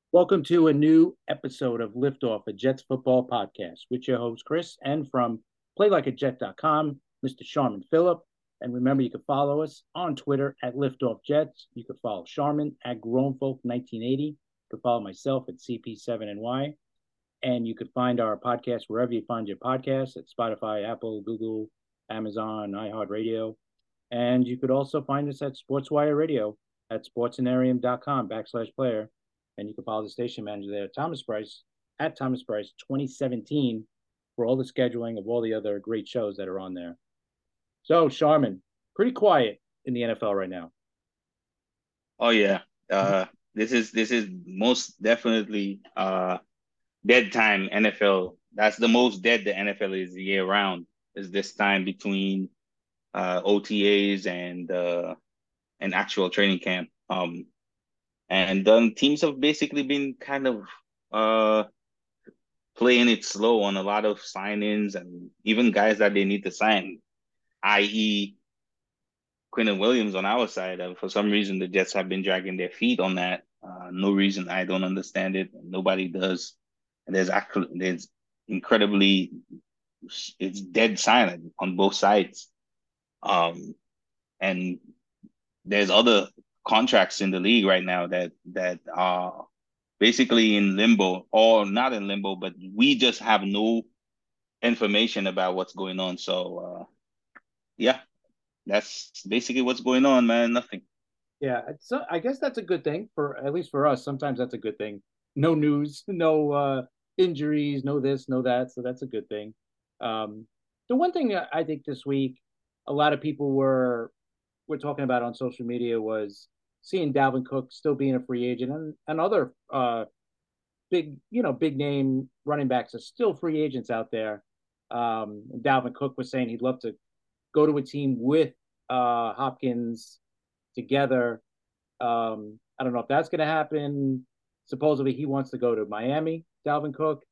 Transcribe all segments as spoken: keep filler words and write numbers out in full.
Welcome to a new episode of Liftoff, a Jets football podcast with your host, Chris, and from play like a jet dot com, Mister Sharman Phillip. And remember, you can follow us on Twitter at Liftoff Jets. You can follow Sharman at Grownfolk nineteen eighty. You can follow myself at C P seven N Y. And you can find our podcast wherever you find your podcasts at Spotify, Apple, Google, Amazon, iHeartRadio. And you could also find us at SportsWire Radio at sportsanarium dot com backslash player. And you can follow the station manager there, Thomas Price, at Thomas Price twenty seventeen for all the scheduling of all the other great shows that are on there. So, Sharman, pretty quiet in the N F L right now. Oh yeah. Uh this is this is most definitely uh dead time N F L. That's the most dead the N F L is year round, is this time between uh O T As and uh and actual training camp. Um and um teams have basically been kind of uh playing it slow on a lot of sign-ins and even guys that they need to sign, i e. Quinton Williams on our side. Uh, for some reason, the Jets have been dragging their feet on that. Uh, no reason. I don't understand it. Nobody does. And there's actually there's incredibly it's dead silent on both sides. Um, and there's other contracts in the league right now that that are basically in limbo or not in limbo, but we just have no information about what's going on. So uh, yeah, that's basically what's going on, man. Nothing. Yeah, it's, I guess that's a good thing for at least for us. Sometimes that's a good thing. No news, no uh, injuries, no this, no that. So that's a good thing. Um, the one thing that I think this week, a lot of people were were talking about on social media was seeing Dalvin Cook still being a free agent, and and other uh, big you know big name running backs are still free agents out there. Um, Dalvin Cook was saying he'd love to go to a team with uh, Hopkins together. um, I don't know if that's going to happen. Supposedly, he wants to go to Miami. Dalvin Cook.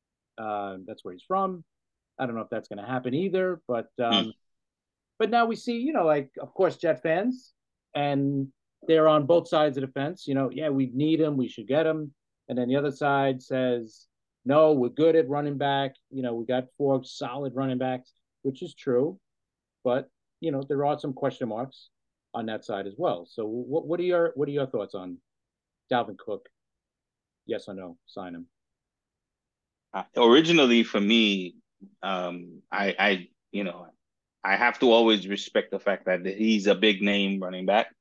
Uh, that's where he's from. I don't know if that's going to happen either. But Hmm. um, but now we see, you know, like of course, Jet fans, and they're on both sides of the fence. You know, yeah, we need him. We should get him. And then the other side says, no, we're good at running back. You know, we got four solid running backs, which is true. But you know, there are some question marks on that side as well. So, what what are your what are your thoughts on Dalvin Cook? Yes or no? Sign him. Uh, originally for me, um, I, I, you know, I have to always respect the fact that he's a big name running back.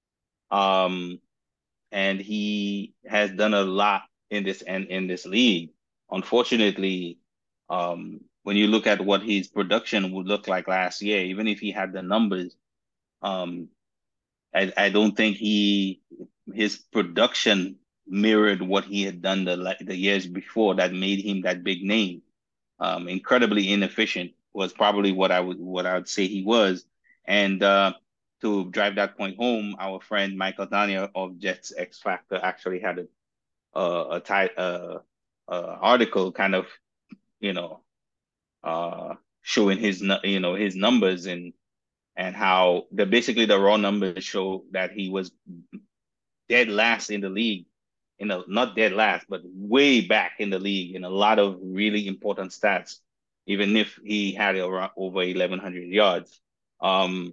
Um, and he has done a lot in this and in this league. Unfortunately, um, when you look at what his production would look like last year, even if he had the numbers, um, I, I don't think he his production mirrored what he had done the like the years before that made him that big name. Um, incredibly inefficient was probably what I would what I would say he was. And uh, to drive that point home, our friend Michael Daniel of Jets X Factor actually had a a, a, ty- uh, uh, article kind of you know uh, showing his nu- you know his numbers and and how the basically the raw numbers show that he was dead last in the league, you know, not dead last, but way back in the league in a lot of really important stats, even if he had around over eleven hundred yards. Um,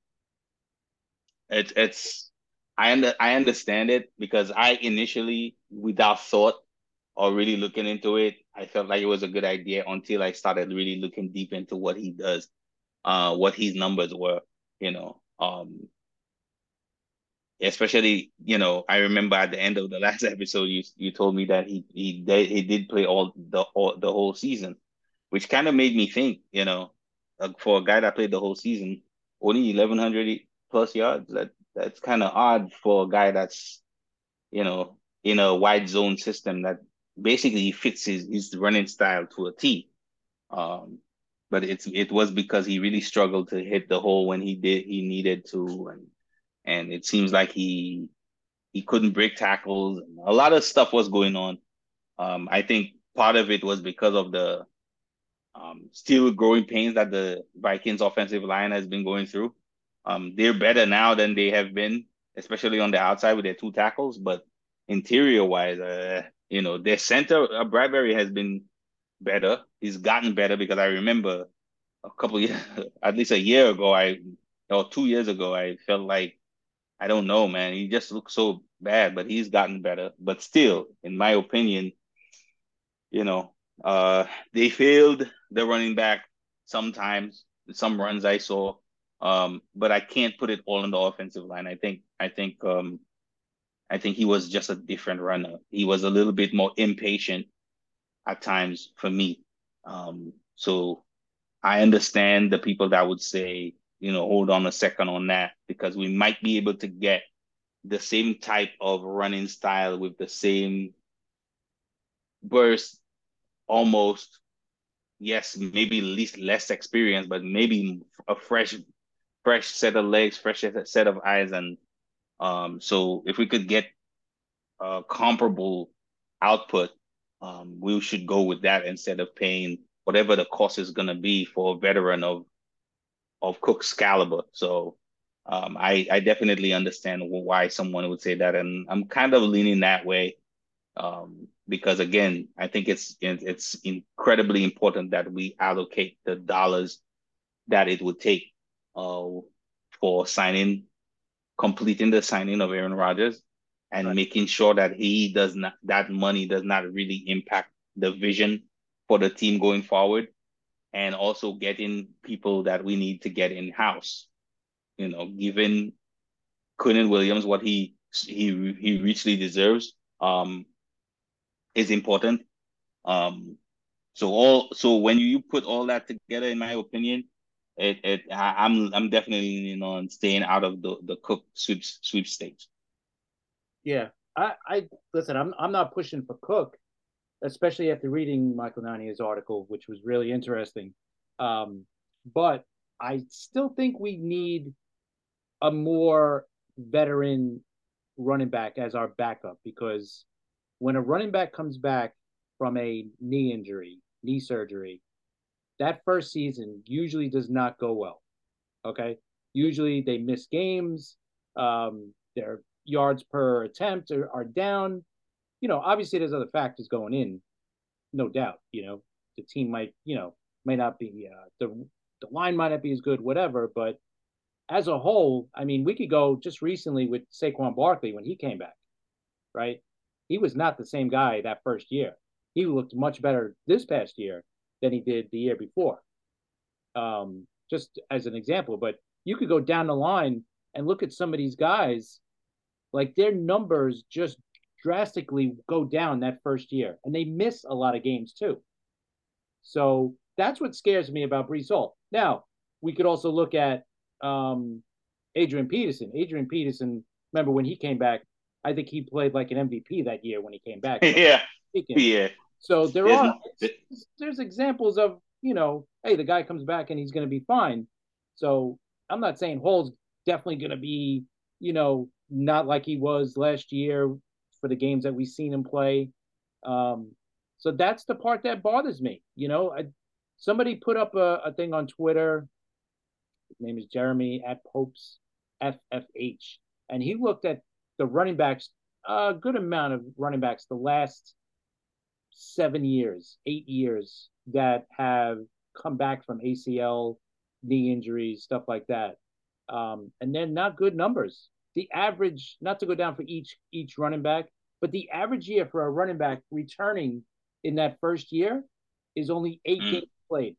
it's it's I under I understand it because I initially, without thought or really looking into it, I felt like it was a good idea until I started really looking deep into what he does, uh, what his numbers were, you know. Um, especially, you know, I remember at the end of the last episode, you you told me that he he did he did play all the all, the whole season, which kind of made me think, you know, uh, for a guy that played the whole season, only eleven hundred plus yards. That that's kind of odd for a guy that's, you know, in a wide zone system that basically fits his his running style to a T. Um, but it's it was because he really struggled to hit the hole when he did he needed to, and and it seems like he he couldn't break tackles. A lot of stuff was going on. Um, I think part of it was because of the um, still growing pains that the Vikings offensive line has been going through. Um, they're better now than they have been, especially on the outside with their two tackles. But interior wise, uh, you know, their center, uh, Bradbury has been better. He's gotten better because I remember a couple of years, at least a year ago, I or two years ago, I felt like I don't know, man. He just looked so bad, but he's gotten better. But still, in my opinion, you know, uh, they failed the running back sometimes. Some runs I saw, um, but I can't put it all on the offensive line. I think, I think, um, I think he was just a different runner. He was a little bit more impatient at times for me. Um, so I understand the people that would say, you know, hold on a second on that because we might be able to get the same type of running style with the same burst almost. Yes, maybe least less experience, but maybe a fresh fresh set of legs, fresh set of eyes. And um so if we could get a comparable output, um we should go with that instead of paying whatever the cost is going to be for a veteran of of Cook's caliber. So um, I I definitely understand why someone would say that, and I'm kind of leaning that way um, because again, I think it's it's incredibly important that we allocate the dollars that it would take uh, for signing, completing the signing of Aaron Rodgers, and Right. making sure that he does not that money does not really impact the vision for the team going forward and also getting people that we need to get in house. You know, giving Quinnen Williams what he he he richly deserves um, is important. Um, so all so when you put all that together, in my opinion, it it I, I'm I'm definitely leaning on staying out of the the Cook sweeps sweepstakes. Yeah. I, I listen, I'm I'm not pushing for Cook, especially after reading Michael Nania's article, which was really interesting. Um, but I still think we need a more veteran running back as our backup because when a running back comes back from a knee injury, knee surgery, that first season usually does not go well. Okay. Usually they miss games. Um, their yards per attempt are, are down. You know, obviously there's other factors going in, no doubt. You know, the team might, you know, may not be uh, the the line might not be as good, whatever. But as a whole, I mean, we could go just recently with Saquon Barkley when he came back, right? He was not the same guy that first year. He looked much better this past year than he did the year before. Um, just as an example, but you could go down the line and look at some of these guys, like their numbers just drastically go down that first year, and they miss a lot of games too. So that's what scares me about Brees Hall. Now, we could also look at um, Adrian Peterson. Adrian Peterson, remember when he came back, I think he played like an M V P that year when he came back. Yeah, Speaking. yeah. So there There's are there's examples of, you know, hey, the guy comes back and he's going to be fine. So I'm not saying Hall's definitely going to be, you know, not like he was last year for the games that we've seen him play. Um, so that's the part that bothers me. You know, I, somebody put up a, a thing on Twitter. His name is Jeremy at Popes F F H, and he looked at the running backs, a good amount of running backs, the last seven years, eight years that have come back from A C L, knee injuries, stuff like that. Um, and they're not good numbers. The average, not to go down for each each running back, but the average year for a running back returning in that first year is only eight mm, games played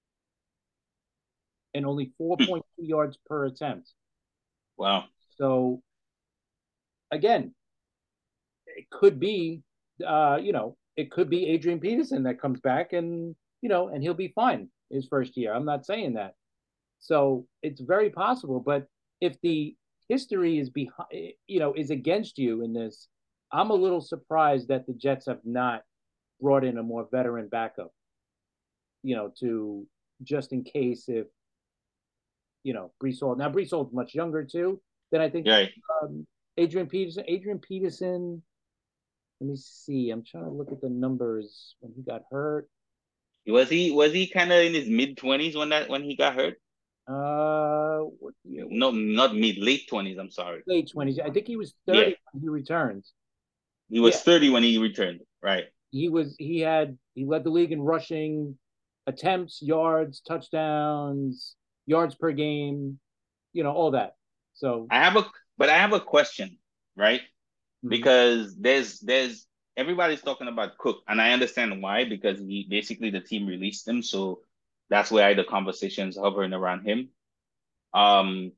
and only four point two yards per attempt. wow. So again, it could be, uh, you know, it could be Adrian Peterson that comes back and, you know, and he'll be fine his first year. I'm not saying that. So it's very possible. But if the history is behind, you know, is against you in this, I'm a little surprised that the Jets have not brought in a more veteran backup, you know, to just in case if, you know, Brees Hall. Now, Brees Hall's much younger too than I think Right. um, Adrian Peterson. Adrian Peterson, let me see. I'm trying to look at the numbers when he got hurt. Was he was he kind of in his mid twenties when that when he got hurt? Uh, what year was No, not mid, late twenties. I'm sorry. it? Late twenties. I think he was Yeah. thirty when he returned. He was Yeah, thirty when he returned, right? he was he had he led the league in rushing attempts, yards, touchdowns, yards per game, you know, all that. So, I have a but I have a question, right? mhm. Because there's there's everybody's talking about Cook, and I understand why because he basically the team released him, so that's why the conversations hovering around him. Um,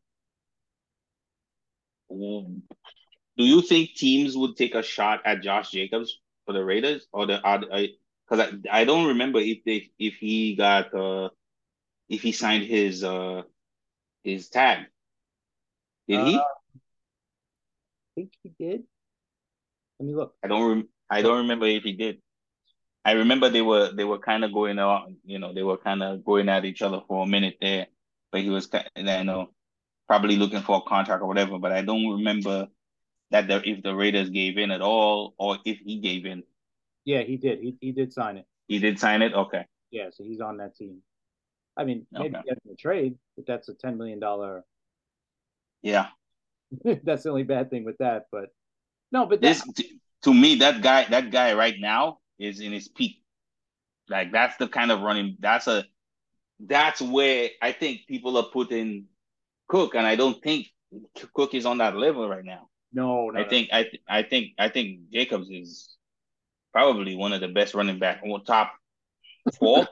w- do you think teams would take a shot at Josh Jacobs for the Raiders or the because I, I don't remember if they if he got uh if he signed his uh his tag. Did uh, I he? think he did. Let me look. I don't rem- I So, don't remember if he did. I remember they were they were kind of going on, you know, they were kind of going at each other for a minute there, but he was, ki- you know, probably looking for a contract or whatever. But I don't remember that the, if the Raiders gave in at all or if he gave in. yeah, he did. He he did sign it. He did sign it. Okay, Yeah, so he's on that team. I mean, maybe okay, get him a trade, but that's a ten million dollar. yeah. That's the only bad thing with that. But no, but that This t- to me, that guy, that guy right now is in his peak. Like that's the kind of running. That's a that's where I think people are putting Cook, and I don't think Cook is on that level right now. no, I no, no. think I th- I think I think Jacobs is probably one of the best running back, well, top four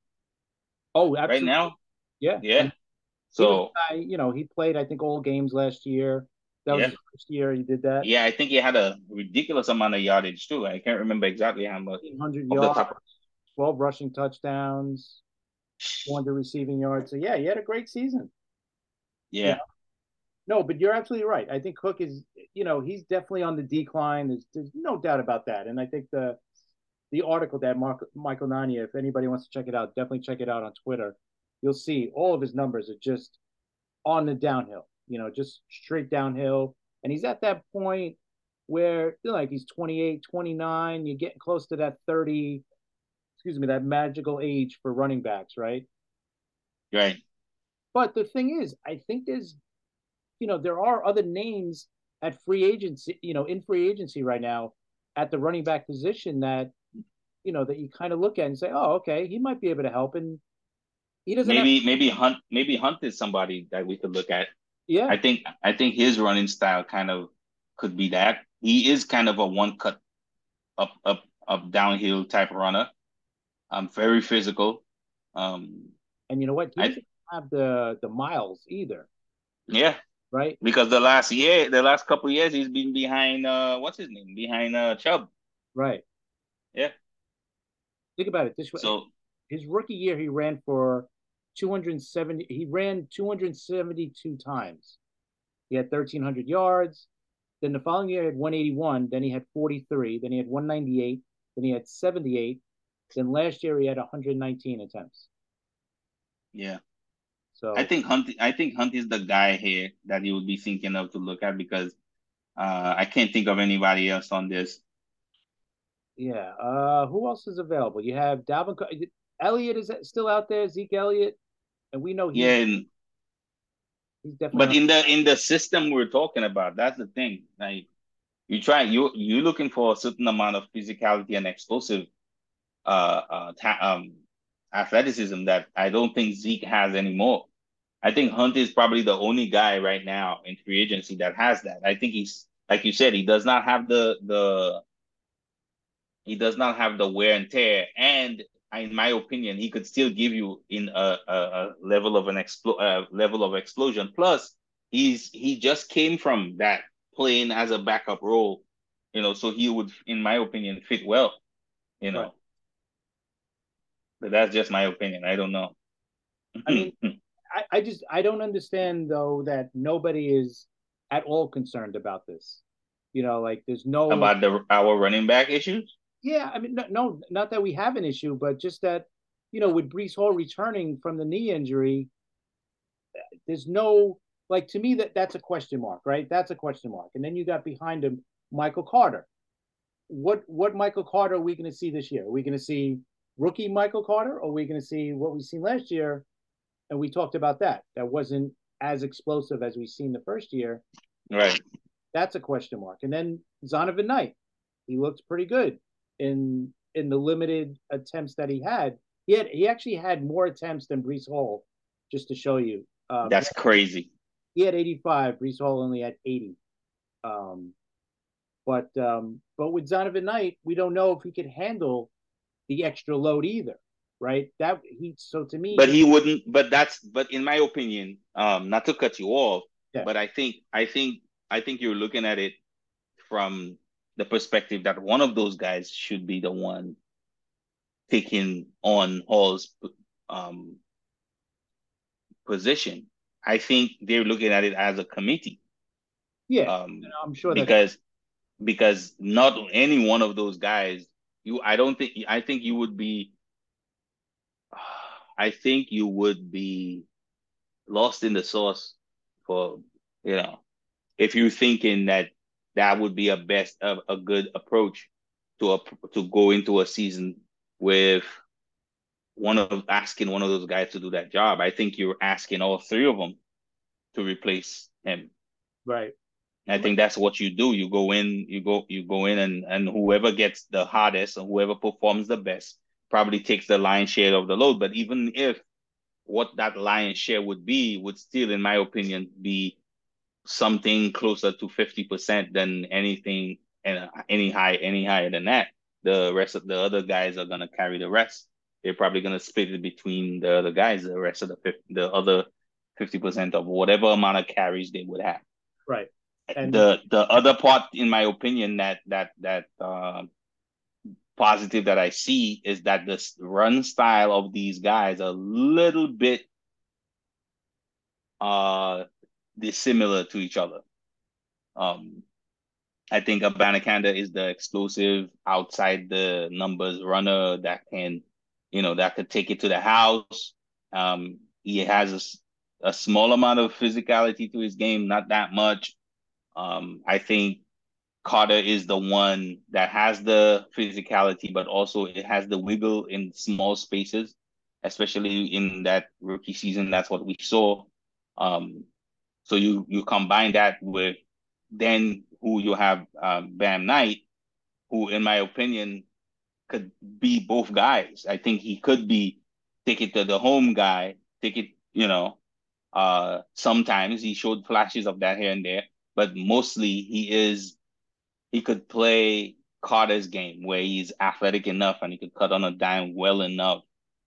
Oh, right absolutely. now. Yeah, I Yeah. mean, he was So a guy. You know, he played I think all games last year. That was yeah, his first year he did that. yeah. I think he had a ridiculous amount of yardage too. I can't remember exactly how much fifteen hundred off the yards, top. twelve rushing touchdowns, four hundred receiving yards. So yeah, he had a great season. You know, Yeah, no, but you're absolutely right. I think Cook is, you know, he's definitely on the decline. There's, there's no doubt about that. And I think the the article that Mark, Michael Nania, if anybody wants to check it out, definitely check it out on Twitter. You'll see all of his numbers are just on the downhill, you know, just straight downhill. And he's at that point where, you know, like he's twenty-eight, twenty-nine, you're getting close to that thirty, excuse me, that magical age for running backs, right? right. But the thing is, I think there's, you know, there are other names at free agency, you know, in free agency right now at the running back position that, you know, that you kind of look at and say, oh, okay, he might be able to help. And he doesn't have, Maybe maybe Hunt maybe Hunt is somebody that we could look at. yeah, I think I think his running style kind of could be that. He is kind of a one cut up up up downhill type runner. Um, very physical. Um, and you know what? He I doesn't have the the miles either, yeah, right? because the last year, the last couple of years, he's been behind uh what's his name? Behind uh Chubb. Right. Yeah. Think about it this way: So his rookie year, he ran for two hundred seventy. He ran two hundred seventy-two times. He had thirteen hundred yards. Then the following year, he had one eighty-one. Then he had forty-three. Then he had one ninety-eight. Then he had seventy-eight. Then last year, he had one hundred nineteen attempts. yeah. I So think Hunt I think Hunt is the guy here that you would be thinking of to look at because uh I can't think of anybody else on this. yeah, uh, who else is available? You have Dalvin Cook. Elliott is still out there. Zeke Elliott, and we know Yeah, he's and, he's definitely but on. in the in the system we're talking about, that's the thing. Like you try you you looking for a certain amount of physicality and explosive uh uh ta- um athleticism that I don't think Zeke has anymore. I think Hunt is probably the only guy right now in free agency that has that. I think he's like you said, he does not have the the he does not have the wear and tear, and in my opinion, he could still give you in a, a, a level of an explo- uh, level of explosion. Plus, he's he just came from that playing as a backup role, you know, so he would, in my opinion, fit well, you Right. know. But that's just my opinion. I don't know. I mean, I, I just I don't understand though that nobody is at all concerned about this. You know, like there's no, About the our running back issues. yeah, I mean, no, no, not that we have an issue, but just that, you know, with Brees Hall returning from the knee injury, there's no, like, to me, that that's a question mark, right? That's a question mark. And then you got behind him Michael Carter. What what Michael Carter are we going to see this year? Are we going to see rookie Michael Carter, or are we going to see what we seen last year? And we talked about that. That wasn't as explosive as we seen the first year. Right. That's a question mark. And then Zonovan Knight. he looked pretty good in in the limited attempts that he had. He had he actually had more attempts than Brees Hall, just to show you. Um, he, That's crazy. he had eighty-five. Brees Hall only had eighty. Um, but um, but with Zonovan Knight, we don't know if he could handle the extra load either, right? That he so to me, But he, he wouldn't. But that's. But in my opinion, um, not to cut you off, yeah, but I think I think I think you're looking at it from the perspective that one of those guys should be the one taking on Hall's um, position. I think they're looking at it as a committee, yeah, um, I'm sure that's because because not any one of those guys. You, I don't think. I think you would be. I think you would be lost in the sauce for, you know, if you're thinking that that would be a best a, a good approach to a to go into a season with one of asking one of those guys to do that job. I think you're asking all three of them to replace him. right. I think that's what you do. You go in, you go, you go in, and and whoever gets the hardest and whoever performs the best probably takes the lion's share of the load. But even if what that lion's share would be, would still, in my opinion, be something closer to fifty percent than anything, and any high any higher than that. The rest of the other guys are gonna carry the rest. They're probably gonna split it between the other guys, the rest of the fifty, the other fifty percent of whatever amount of carries they would have. Right. And The the other part, in my opinion, that that that uh, positive that I see is that the run style of these guys are a little bit uh dissimilar to each other. Um, I think Abanikanda is the explosive outside the numbers runner that can, you know, that could take it to the house. Um, he has a, a small amount of physicality to his game, not that much. Um, I think Carter is the one that has the physicality, but also it has the wiggle in small spaces, especially in that rookie season. That's what we saw. Um, so you you combine that with then who you have, um, Bam Knight, who in my opinion could be both guys. I think he could be take it to the home guy, take it, you know, uh sometimes he showed flashes of that here and there, but mostly he is he could play Carter's game where he's athletic enough and he could cut on a dime well enough,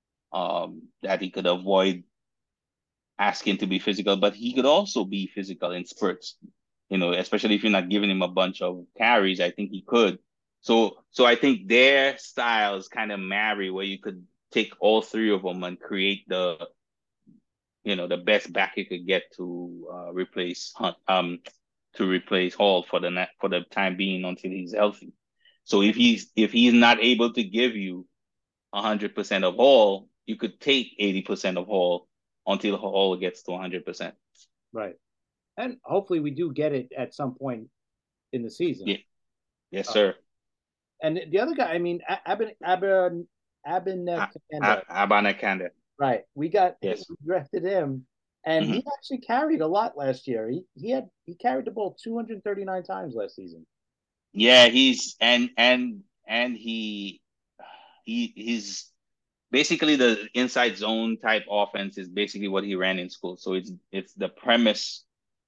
um, that he could avoid asking to be physical, but he could also be physical in spurts, you know, especially if you're not giving him a bunch of carries. I think he could. So, so I think their styles kind of marry where you could take all three of them and create the, you know, the best back you could get to uh, replace Hunt, um, to replace Hall for the net for the time being until he's healthy. So if he's if he's not able to give you a hundred percent of Hall, you could take eighty percent of Hall until Hall gets to a hundred percent. right. And hopefully we do get it at some point in the season. Yeah, yes, Uh, sir. and the other guy, I mean, Abin Abin Abinakanda, Abanikanda. right? We got we Yes. drafted him, and he Hmm. actually carried a lot last year. He he had he carried the ball two hundred thirty-nine times last season. Yeah, he's and and and he he he's basically the inside zone type offense is basically what he ran in school. So it's it's the premise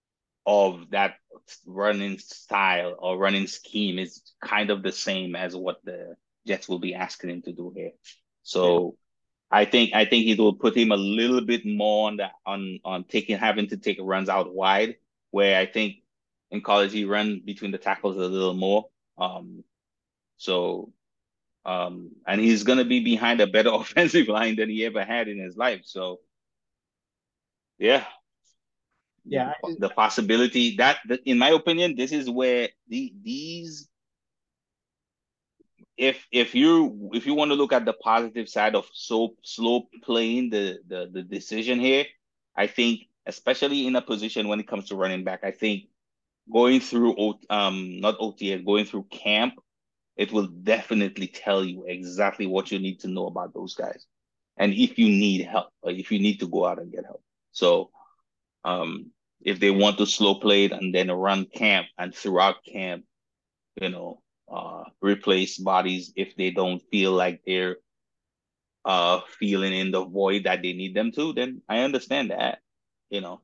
of that running style or running scheme is kind of the same as what the Jets will be asking him to do here. Yeah, So I think I think it will put him a little bit more on the on on taking having to take runs out wide, where I think in college he run between the tackles a little more. Um, so um, and he's gonna be behind a better offensive line than he ever had in his life. So yeah, yeah, the, I just, the possibility that, that, in my opinion, this is where the these if if you if you want to look at the positive side of so slow playing the the the decision here, I think especially in a position when it comes to running back, I think going through O- um not O T A, going through camp, it will definitely tell you exactly what you need to know about those guys, and if you need help, or if you need to go out and get help. So um if they want to slow play it and then run camp and throughout camp, you know, uh, replace bodies if they don't feel like they're uh, feeling in the void that they need them to, then I understand that, you know.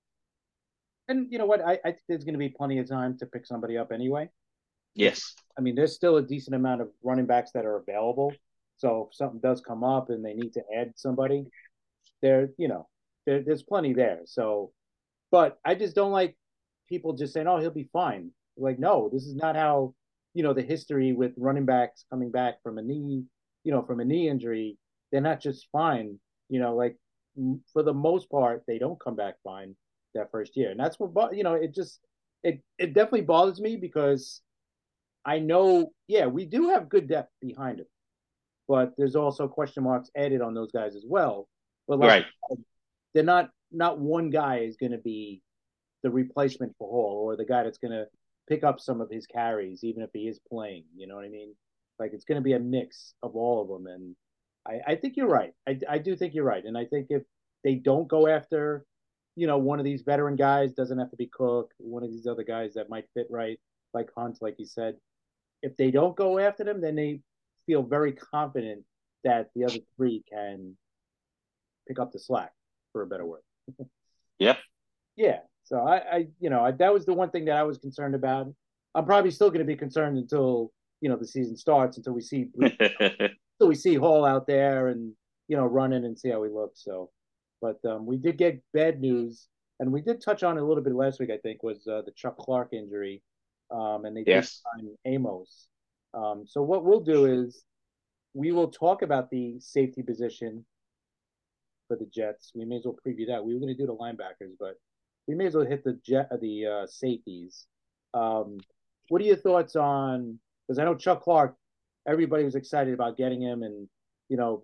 And you know what? I, I think there's going to be plenty of time to pick somebody up anyway. Because Yes. I mean, there's still a decent amount of running backs that are available. So if something does come up and they need to add somebody, there, you know, there, there's plenty there. So, but I just don't like people just saying, "Oh, he'll be fine." Like, no, this is not how, you know, the history with running backs coming back from a knee, you know, from a knee injury. They're not just fine. You know, like for the most part, they don't come back fine that first year, and that's what you know. It just it it definitely bothers me because I know, yeah, we do have good depth behind him, but there's also question marks added on those guys as well. But like, Right. they're not not one guy is going to be the replacement for Hall or the guy that's going to pick up some of his carries, even if he is playing. You know what I mean? Like it's going to be a mix of all of them, and I, I think you're right. I, I do think you're right, and I think if they don't go after, you know, one of these veteran guys, doesn't have to be Cook, one of these other guys that might fit right, like Hunt, like you said. If they don't go after them, then they feel very confident that the other three can pick up the slack, for a better word. Yeah. Yeah. So I, I you know, I, that was the one thing that I was concerned about. I'm probably still going to be concerned until you know the season starts, until we see until we see Hall out there and you know running and see how he looks. So, but um, we did get bad news, and we did touch on it a little bit last week. I think was uh, the Chuck Clark injury, um, and they did Yes. sign Amos. Um, so what we'll do is we will talk about the safety position for the Jets. We may as well preview that. We were going to do the linebackers, but we may as well hit the jet the uh, safeties. Um, what are your thoughts on? Because I know Chuck Clark, everybody was excited about getting him, and you know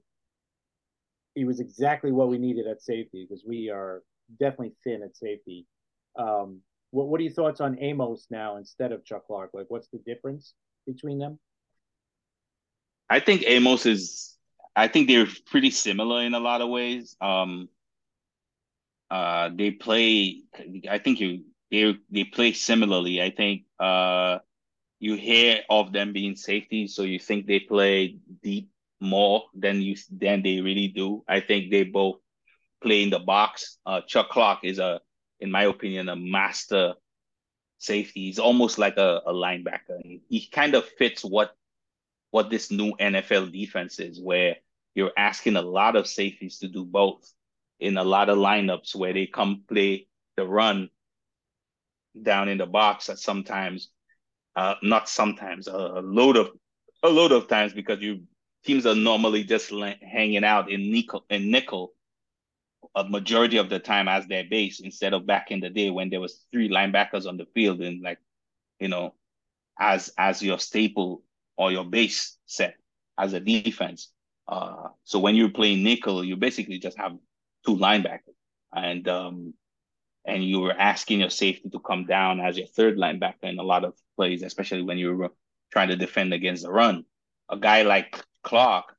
he was exactly what we needed at safety because we are definitely thin at safety. Um, what What are your thoughts on Amos now instead of Chuck Clark? Like, what's the difference between them? I think Amos is I think they're pretty similar in a lot of ways. Um uh they play I think you they they play similarly. I think uh you hear of them being safety, so you think they play deep more than you than they really do. I think they both play in the box. Uh, Chuck Clark is a, in my opinion, a master safety. He's almost like a, a linebacker. He, he kind of fits what what this new N F L defense is, where you're asking a lot of safeties to do both in a lot of lineups where they come play the run down in the box at sometimes uh, not sometimes, a load of a load of times because you teams are normally just hanging out in nickel in nickel a majority of the time as their base instead of back in the day when there was three linebackers on the field and like you know as as your staple or your base set as a defense. Uh, so when you're playing nickel, you basically just have two linebackers and um, and you were asking your safety to come down as your third linebacker in a lot of plays, especially when you were trying to defend against the run. A guy like Clark,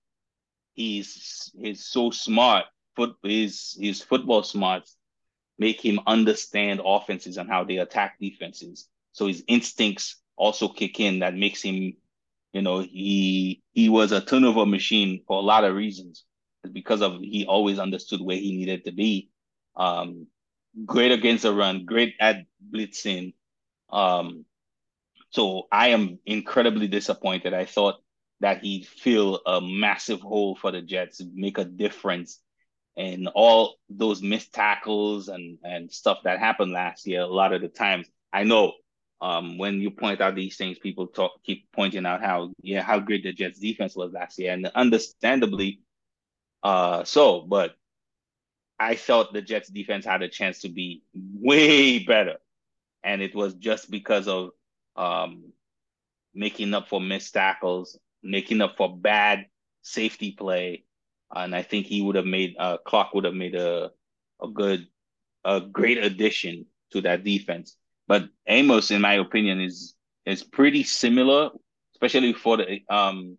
he's he's so smart. Foot his his football smarts make him understand offenses and how they attack defenses. So his instincts also kick in that makes him, you know, he he was a turnover machine for a lot of reasons. Because of he always understood where he needed to be. Um, great against the run, great at blitzing. Um, so I am incredibly disappointed. I thought that he'd fill a massive hole for the Jets, make a difference in all those missed tackles and and stuff that happened last year. A lot of the times, I know um, when you point out these things, people talk keep pointing out how yeah how great the Jets defense was last year, and understandably uh, so. But I felt the Jets defense had a chance to be way better. And it was just because of um, making up for missed tackles, making up for bad safety play. And I think he would have made uh, Clark would have made a a good a great addition to that defense. But Amos, in my opinion, is is pretty similar, especially for the um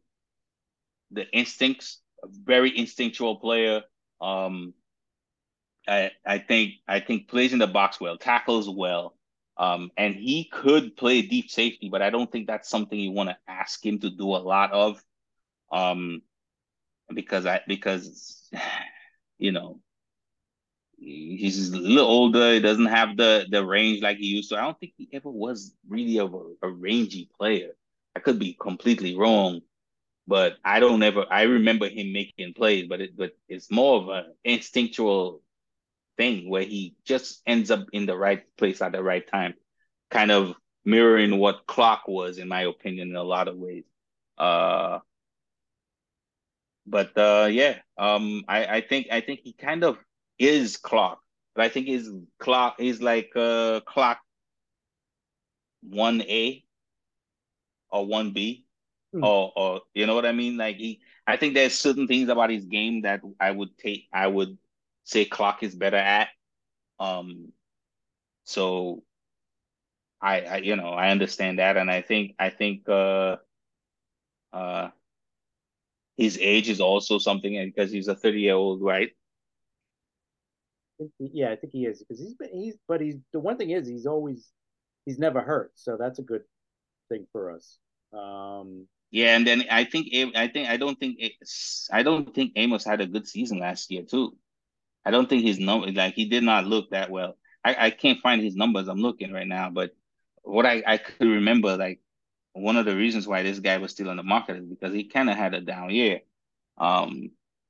the instincts. A very instinctual player. Um, I I think I think plays in the box well, tackles well. Um, and he could play deep safety, but I don't think that's something you want to ask him to do a lot of. Um, because I because you know he's a little older. He doesn't have the the range like he used to. I don't think he ever was really of a, a rangy player. I could be completely wrong, but I don't ever. I remember him making plays, but it but it's more of an instinctual thing where he just ends up in the right place at the right time, kind of mirroring what Clark was, in my opinion, in a lot of ways. Uh, but uh, yeah, um, I I think I think he kind of is Clark, but I think his Clark is like uh Clark one A or one B, Hmm. or or you know what I mean? Like he, I think there's certain things about his game that I would take, I would say Clark is better at. Um, so I, I you know I understand that, and I think I think uh uh his age is also something, and because he's a thirty year old, right? I think he- yeah, I think he is because he's been he's but he's the one thing is he's always he's never hurt, so that's a good thing for us. Um, Yeah, and then I think Am- I think I don't think it's I don't think Amos had a good season last year too. I don't think his number like he did not look that well. I I can't find his numbers. I'm looking right now, but what I I could remember, like one of the reasons why this guy was still on the market is because he kind of had a down year. Um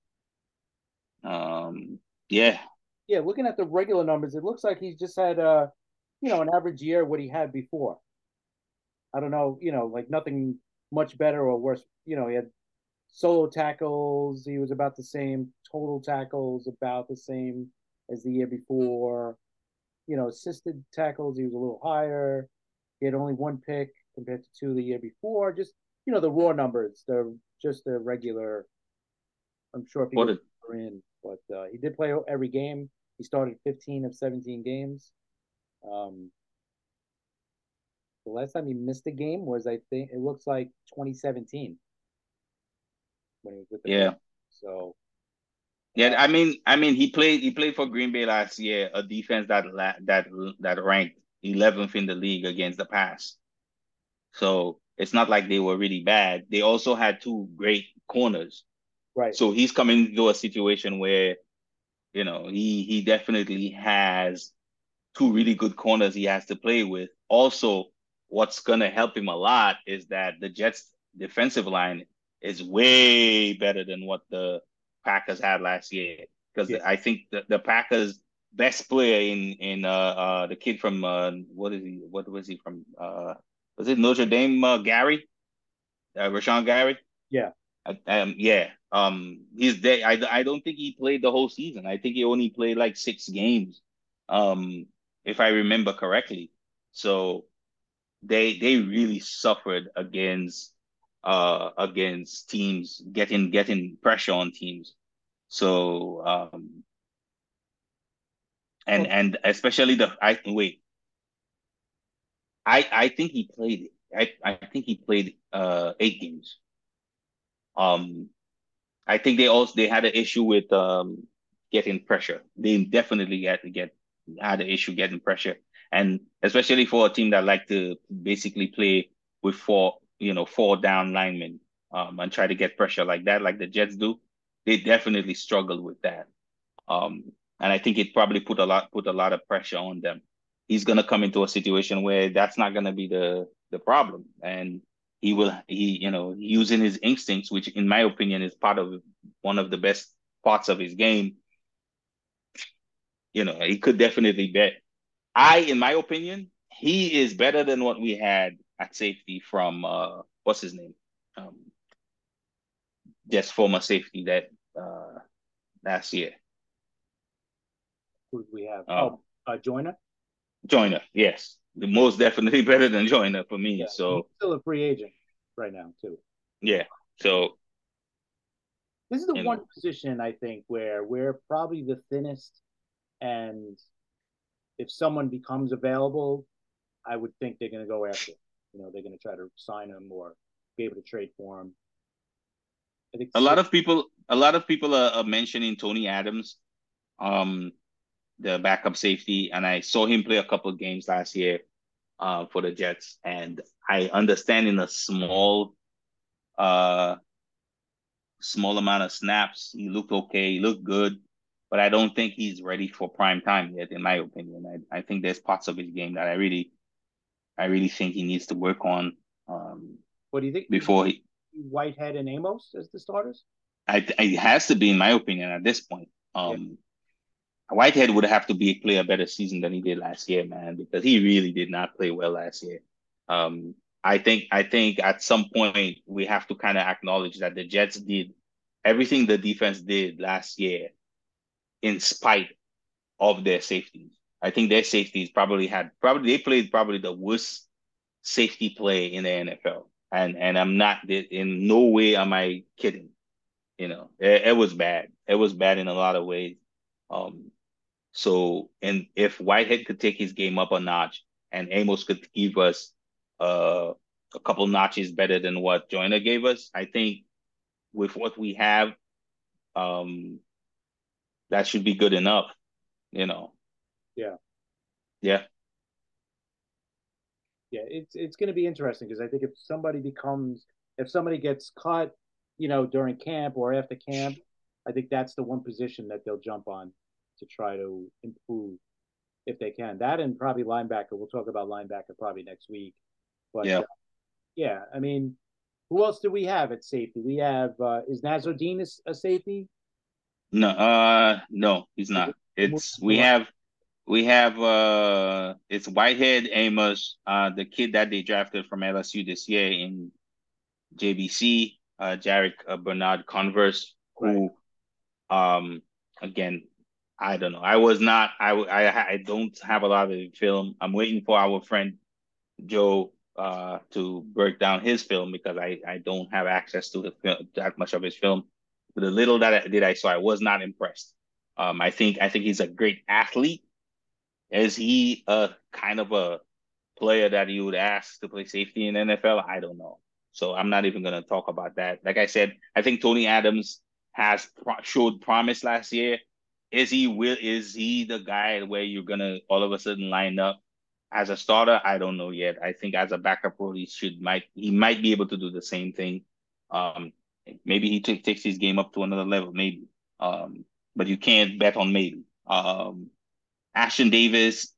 um yeah. yeah, looking at the regular numbers, it looks like he's just had uh, you know, an average year what he had before. I don't know, you know, like nothing much better or worse. You know, he had solo tackles, he was about the same, total tackles about the same as the year before. You know, assisted tackles, he was a little higher. He had only one pick compared to two the year before. Just, you know, the raw numbers, the just the regular. I'm sure What people a are in, but uh, he did play every game. He started fifteen of seventeen games. Um, the last time he missed a game was, I think, it looks like twenty seventeen when he was with the Patriots. yeah. So, Yeah, uh, I mean, I mean, he played he played for Green Bay last year, a defense that la that that ranked eleventh in the league against the pass. So it's not like they were really bad. They also had two great corners. right. So he's coming into a situation where, you know, he he definitely has two really good corners he has to play with. Also, what's gonna help him a lot is that the Jets defensive line is way better than what the Packers had last year. Because Yeah. I think the, the Packers best player in in uh, uh the kid from uh what is he what was he from uh was it Notre Dame, uh, Gary, uh, Rashawn Gary. Yeah. Uh, um yeah, um he's there. I, I don't think he played the whole season. I think he only played like six games, um if I remember correctly. So they they really suffered against uh against teams getting getting pressure on teams. So um and Well, and especially the I wait I I think he played I I think he played uh eight games. Um I think they also they had an issue with um getting pressure. They definitely had to get had an issue getting pressure, and especially for a team that like to basically play with four, you know, four down linemen, um, and try to get pressure like that, like the Jets do. They definitely struggled with that. Um, and I think it probably put a lot put a lot of pressure on them. He's gonna come into a situation where that's not gonna be the the problem, and he will he you know using his instincts, which in my opinion is part of one of the best parts of his game. You know, he could definitely bet. I, in my opinion, he is better than what we had at safety from uh what's his name, um, just former safety that uh last year. who do we have? Oh, Um, uh, Joyner. Joyner, yes, the Yeah. most definitely better than Joyner for Yeah. me. And he's So still a free agent right now, too. yeah, so This is the you one know, position I think where we're probably the thinnest, and if someone becomes available, I would think they're going to go after. Him. You know, they're going to try to sign him or be able to trade for him. I think a lot safe. of people, a lot of people are, are mentioning Tony Adams, um, the backup safety, and I saw him play a couple of games last year. uh, for the Jets, and I understand in a small uh small amount of snaps, he looked okay, he looked good, but I don't think he's ready for prime time yet, in my opinion. I, I think there's parts of his game that I really I really think he needs to work on um, What do you think? before he. Whitehead and Amos as the starters? I, it has to be, in my opinion, at this point. Yeah. Um, Whitehead would have to be play a better season than he did last year, man, because he really did not play well last year. Um, I think I think at some point we have to kind of acknowledge that the Jets did everything the defense did last year in spite of their safeties. I think their safeties probably had probably they played probably the worst safety play in the N F L. And and I'm not in no way am I kidding. You know, it, it was bad. It was bad in a lot of ways. Um, so and if Whitehead could take his game up a notch and Amos could give us uh, a couple notches better than what Joyner gave us, I think with what we have, um, that should be good enough. You know. Yeah. Yeah. Yeah, it's it's going to be interesting because I think if somebody becomes if somebody gets cut, you know, during camp or after camp, I think that's the one position that they'll jump on to try to improve if they can. That and probably linebacker. We'll talk about linebacker probably next week. But Yeah. uh, yeah, I mean, who else do we have at safety? We have uh, is Nasruddin a, a safety? No. Uh. No, he's not. It's we have We have uh it's Whitehead, Amos, uh the kid that they drafted from L S U this year in J B C, uh Jarek uh, Bernard Converse, Right. who um again, I don't know. I was not I I I don't have a lot of the film. I'm waiting for our friend Joe uh to break down his film because I I don't have access to the film, that much of his film. But the little that I did I saw, I was not impressed. Um I think I think he's a great athlete. Is he a kind of a player that you would ask to play safety in the N F L? I don't know. So I'm not even going to talk about that. Like I said, I think Tony Adams has pro- showed promise last year. Is he will is he the guy where you're gonna all of a sudden line up as a starter? I don't know yet. I think as a backup role, he should might he might be able to do the same thing. Um, maybe he t- takes his game up to another level, maybe. Um, but you can't bet on maybe. Um, Ashton Davis,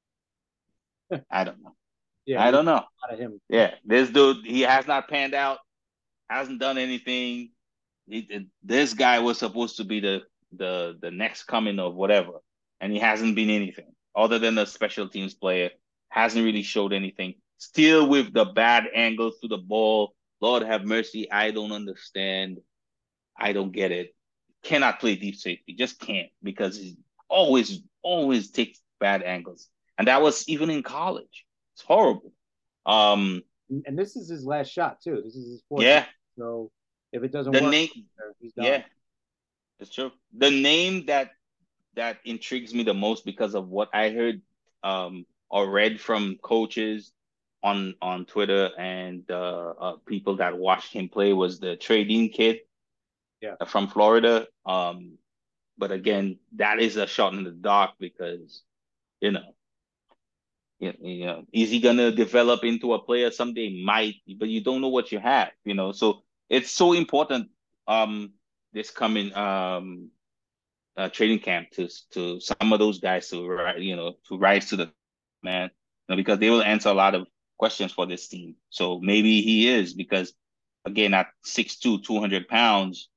I don't know. Yeah, I we don't know. out of him. Yeah, this dude, he has not panned out, hasn't done anything. He, this guy was supposed to be the the the next coming of whatever, and he hasn't been anything other than a special teams player. Hasn't really showed anything. Still with the bad angles to the ball. Lord have mercy. I don't understand. I don't get it. Cannot play deep safety. Just can't because he always always takes bad angles, and that was even in college. It's horrible. Um, And this is his last shot too. This is his fourth game. yeah, So if it doesn't the work, name, he's done. yeah, it's true. The name that that intrigues me the most because of what I heard um or read from coaches on on Twitter and uh, uh people that watched him play was the trading kid Yeah. from Florida. Um, but again, that is a shot in the dark because you know, you, you know, is he gonna develop into a player someday? Might, but you don't know what you have, you know. So it's so important. Um, this coming um uh, training camp to to some of those guys to ri- you know to rise to the man, you know, because they will answer a lot of questions for this team. So maybe he is because again at six two, two hundred pounds,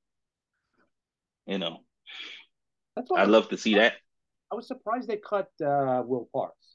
you know, That's why I I'd was love to see that. I was surprised they cut uh, Will Parks.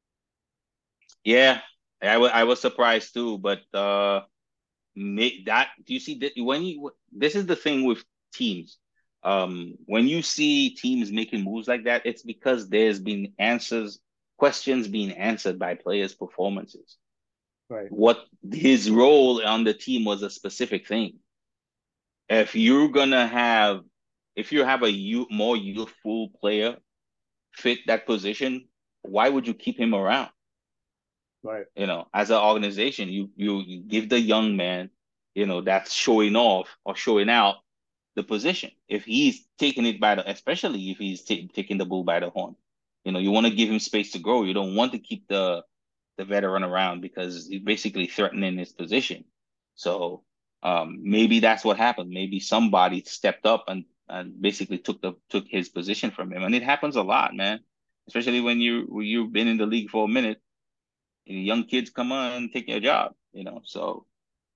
Yeah, I wa- I was surprised too, but uh, make that do you see that when you this is the thing with teams. Um, when you see teams making moves like that, it's because there's been answers, questions being answered by players' performances. Right. What his role on the team was a specific thing. If you're gonna have, if you have a you more youthful player fit that position, why would you keep him around? Right. You know, as an organization, you you you give the young man, you know, that's showing off or showing out the position. If he's taking it by the, especially if he's ta- taking the bull by the horn, you know, you want to give him space to grow. You don't want to keep the the veteran around because he's basically threatening his position. So um, maybe that's what happened. Maybe somebody stepped up and, and basically took the took his position from him. And it happens a lot, man. Especially when you when you've been in the league for a minute, young kids come on and take your job, you know. So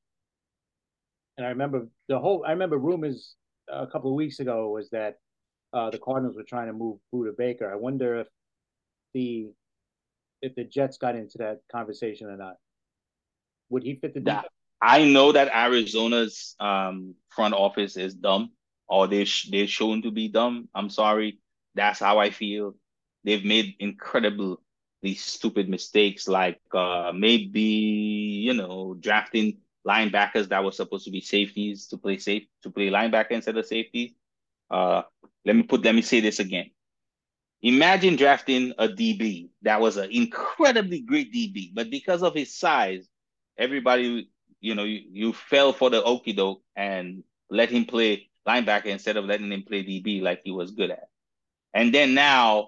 And I remember the whole. I remember rumors a couple of weeks ago was that uh, the Cardinals were trying to move Buda Baker. I wonder if the if the Jets got into that conversation or not. Would he fit the that defense? I know that Arizona's um, front office is dumb, or they sh- they're shown to be dumb. I'm sorry, that's how I feel. They've made incredibly stupid mistakes, like uh, maybe you know drafting linebackers that were supposed to be safeties to play safe to play linebacker instead of safeties. Uh, let me put let me say this again. Imagine drafting a D B that was an incredibly great D B, but because of his size, everybody, you know, you, you fell for the okey doke and let him play linebacker instead of letting him play D B like he was good at. And then now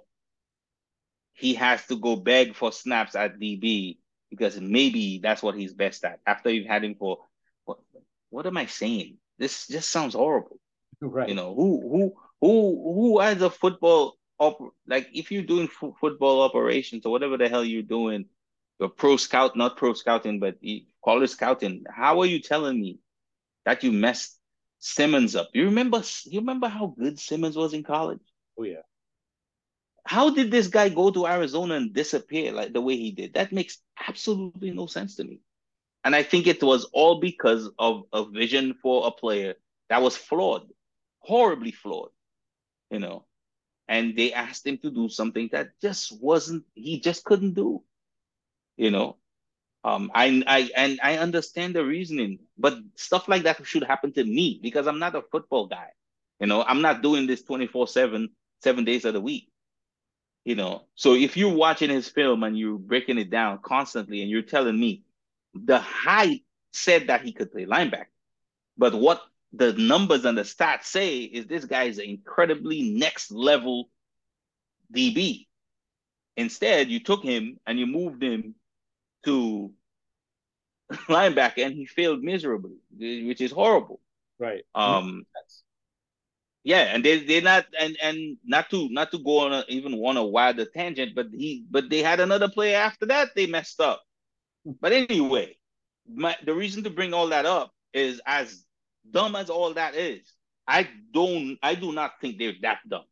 he has to go beg for snaps at D B because maybe that's what he's best at. After you've had him for what, what am I saying? This just sounds horrible. You Right. know, who who who who as a football op like if you're doing f football operations or whatever the hell you're doing, you're pro scout, not pro scouting, but you call it scouting. How are you telling me that you messed Simmons up? You remember you remember how good Simmons was in college? Oh yeah. How did this guy go to Arizona and disappear like the way he did? That makes absolutely no sense to me. And I think it was all because of a vision for a player that was flawed, horribly flawed, you know. And they asked him to do something that just wasn't he just couldn't do, you know. Um, I I and I understand the reasoning, but stuff like that should happen to me because I'm not a football guy. You know, I'm not doing this twenty-four seven, seven days of the week, you know. So if you're watching his film and you're breaking it down constantly and you're telling me the height said that he could play linebacker, but what the numbers and the stats say is this guy is an incredibly next level D B. Instead, you took him and you moved him to linebacker, and he failed miserably, which is horrible. Right. And Um, yeah, and they they not and and not to not to go on a, even on a wider tangent, but he but they had another player after that they messed up. But anyway, my, the reason to bring all that up is as dumb as all that is, I don't I do not think they're that dumb.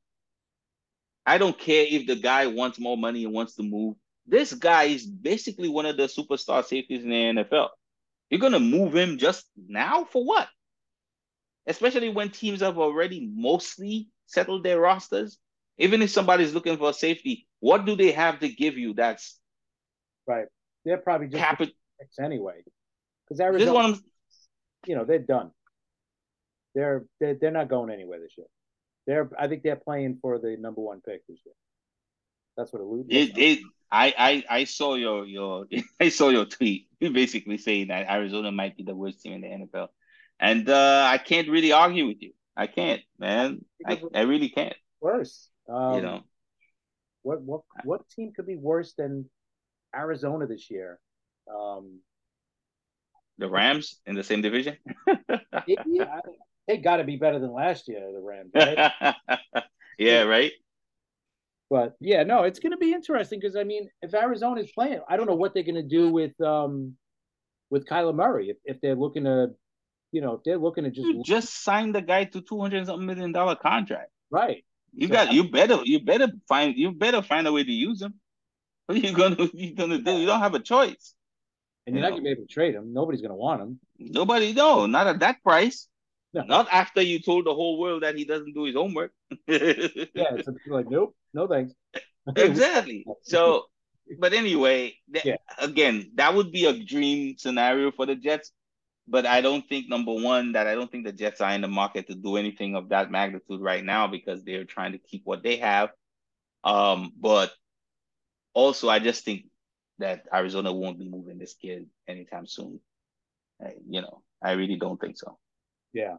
I don't care if the guy wants more money and wants to move. This guy is basically one of the superstar safeties in the N F L. You're gonna move him just now for what? Especially when teams have already mostly settled their rosters. Even if somebody's looking for a safety, what do they have to give you that's right. They're probably just cap it? anyway. Because This Arizona, one, you know, they're done. They're they're they're not going anywhere this year. They're I think they're playing for the number one pick this year. That's what it looks it, like. it, I, I, I saw your your I saw your tweet. You basically saying that Arizona might be the worst team in the N F L, and uh, I can't really argue with you. I can't, man. I, I really can't. Worse. You Um, know, what what what team could be worse than Arizona this year? Um, the Rams in the same division. yeah, they got to be better than last year, the Rams, right? Yeah, right. But yeah, no, it's going to be interesting because I mean, if Arizona is playing, I don't know what they're going to do with um with Kyler Murray if, if they're looking to, you know, if they're looking to just You just signed the guy to two hundred something million dollar contract. right. You So got you better you better find you better find a way to use him. What are you gonna what are you gonna do? You don't have a choice. and You you're not going know, to be able to trade him. Nobody's going to want him. nobody no, not at that price. No. Not after you told the whole world that he doesn't do his homework. Yeah, it's like nope, no thanks. Exactly. So, but anyway, th- Yeah, again, that would be a dream scenario for the Jets. But I don't think number one that I don't think the Jets are in the market to do anything of that magnitude right now because they're trying to keep what they have. Um, but also I just think that Arizona won't be moving this kid anytime soon. I, you know, I really don't think so. yeah,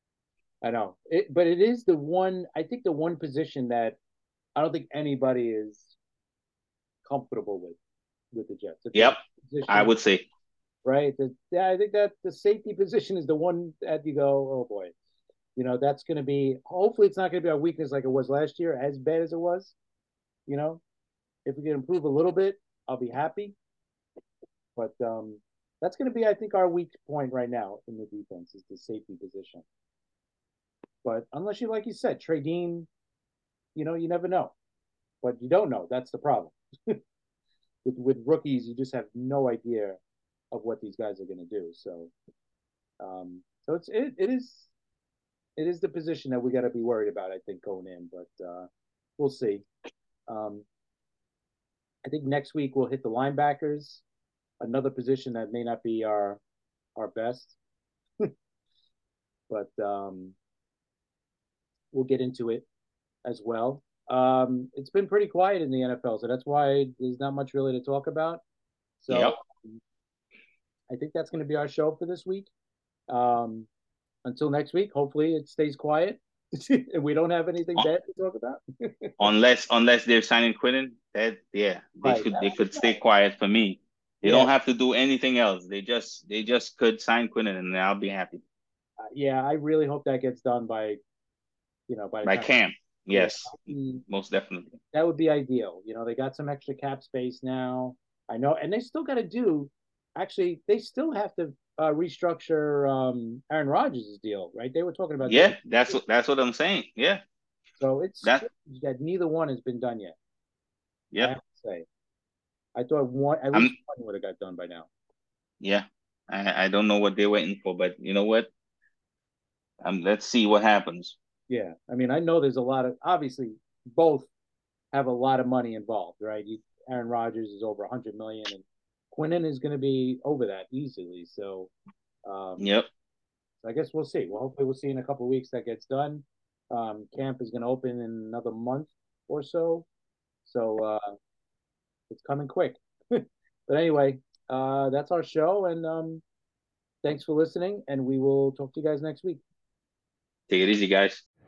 I know. It, but it is the one. I think the one position that I don't think anybody is comfortable with. with the Jets. It's a Yep, I position, would say. right? The, yeah, I think that the safety position is the one that you go, oh boy, you know, that's going to be. Hopefully, it's not going to be our weakness like it was last year, as bad as it was. You know, if we can improve a little bit, I'll be happy. But um, that's going to be, I think, our weak point right now in the defense is the safety position. But unless you, like you said, Trey Dean, you know, you never know. But you don't know. That's the problem. with with rookies, you just have no idea of what these guys are going to do. So, um, so it's it, it is it is the position that we got to be worried about. I think going in, but uh, we'll see. Um, I think next week we'll hit the linebackers, another position that may not be our our best, but um, we'll get into it as well. Um, it's been pretty quiet in the N F L, so that's why there's not much really to talk about. So Yep. I think that's going to be our show for this week. Um, until next week, hopefully it stays quiet and we don't have anything bad to talk about. unless unless they're signing Quinnen, that yeah, they Right. could they could stay quiet for me. They Yeah. don't have to do anything else. They just they just could sign Quinnen and I'll be happy. Uh, yeah, I really hope that gets done by, you know, by the By time. camp, Yeah, yes, most definitely. that would be ideal. You know, they got some extra cap space now. I know, and they still got to do. Actually, they still have to uh, restructure um, Aaron Rodgers' deal, right? They were talking about doing. Yeah, that's what that's what I'm saying. Yeah, So it's that that neither one has been done yet. I yep. have to say, I thought one at least I'm one would have got done by now. yeah. I I don't know what they're waiting for, but you know what? Um, let's see what happens. Yeah, I mean, I know there's a lot of obviously both have a lot of money involved, right? You, Aaron Rodgers is over a hundred million, and Quinnen is going to be over that easily. So, um, Yep. I guess we'll see. Well, hopefully, we'll see in a couple of weeks that gets done. Um, camp is going to open in another month or so, so uh, it's coming quick. But anyway, uh, that's our show, and um, thanks for listening. And we will talk to you guys next week. Take it easy, guys.